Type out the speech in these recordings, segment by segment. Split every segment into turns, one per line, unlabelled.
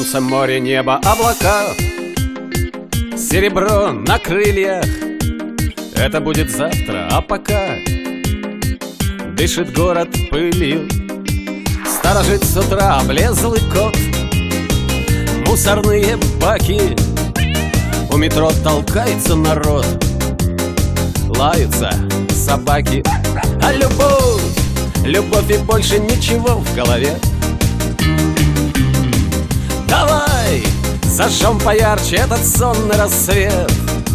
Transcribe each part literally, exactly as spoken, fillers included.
Солнце, море, небо, облака, серебро на крыльях. Это будет завтра, а пока дышит город пылью. Сторожит с утра облезлый кот, мусорные баки. У метро толкается народ, лаются собаки. А любовь, любовь и больше ничего в голове. Давай зажжем поярче этот сонный рассвет.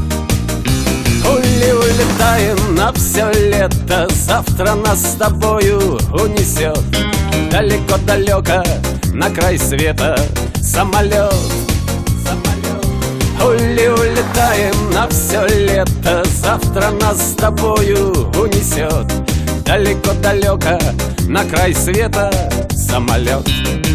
Ули, улетаем на все лето, завтра нас с тобою унесет далеко-далеко на край света самолет. Ули, улетаем на все лето, завтра нас с тобою унесет далеко-далеко на край света самолет.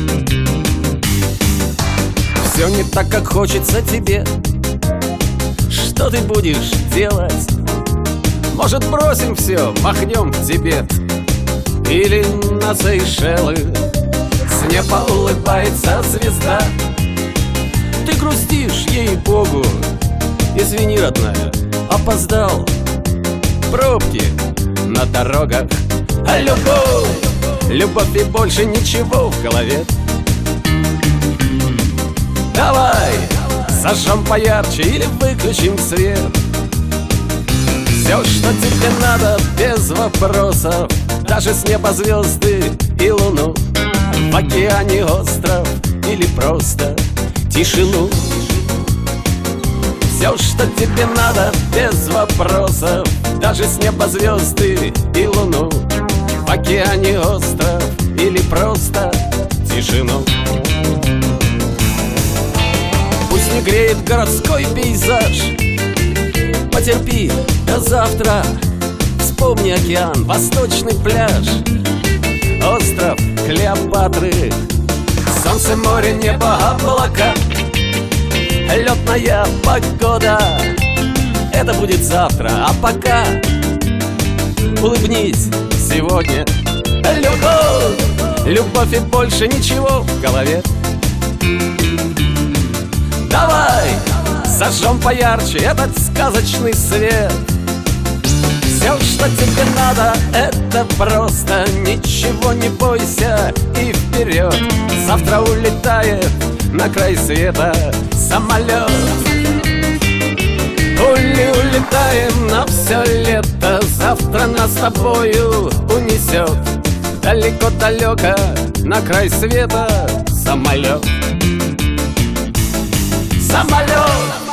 Все не так, как хочется тебе. Что ты будешь делать? Может, бросим все, махнем в Тибет или на Сейшелы? С неба улыбается звезда. Ты грустишь, ей-богу. Извини, родная, опоздал. Пробки на дорогах. А любовь, любовь и больше ничего в голове. Давай зажжем поярче или выключим свет. Все, что тебе надо, без вопросов. Даже с неба звезды и луну, в океане остров или просто тишину. Все, что тебе надо, без вопросов. Даже с неба звезды и луну, в океане остров или просто тишину. Пусть не греет городской пейзаж, потерпи до завтра. Вспомни океан, восточный пляж, остров Клеопатры. Солнце, море, небо, облака, летная погода. Это будет завтра, а пока улыбнись сегодня. Любовь, любовь и больше ничего в голове. Давай зажжем поярче этот сказочный свет. Все, что тебе надо, это просто ничего не бойся и вперед. Завтра улетает на край света самолет. Ули, улетаем на все лето, завтра нас с тобою унесет далеко-далеко на край света самолет. Самолет!